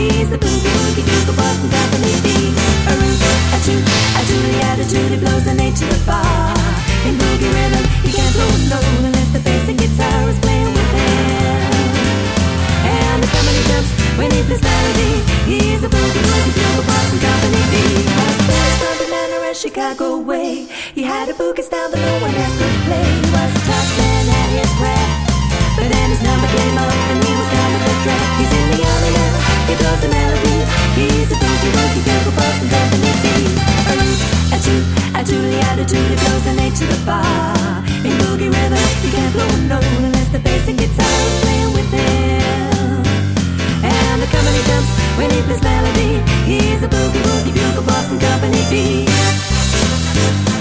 He's the boogie woogie bugle boy from Company B. A root, a toot, a tooty attitude, he blows an A to the bar. In boogie rhythm, he can't blow a note unless the bass and guitar is playing with him. And the company jumps when he plays melody. He's the boogie woogie bugle boy from Company B. Was born from Atlanta and Chicago way. He had a boogie style that no one else could play. He was a tough man at his craft, but then his number came up and he was down with the draft. He's in the army now, he blows the melody. He's a boogie woogie bugle boy from Company B. A root, a toot, a tooty attitude, he blows an A to the bar. In boogie rhythm, he can't blow a note unless the bass and guitar is playing with him. And the company jumps when he plays melody. He's a boogie woogie bugle boy from Company B.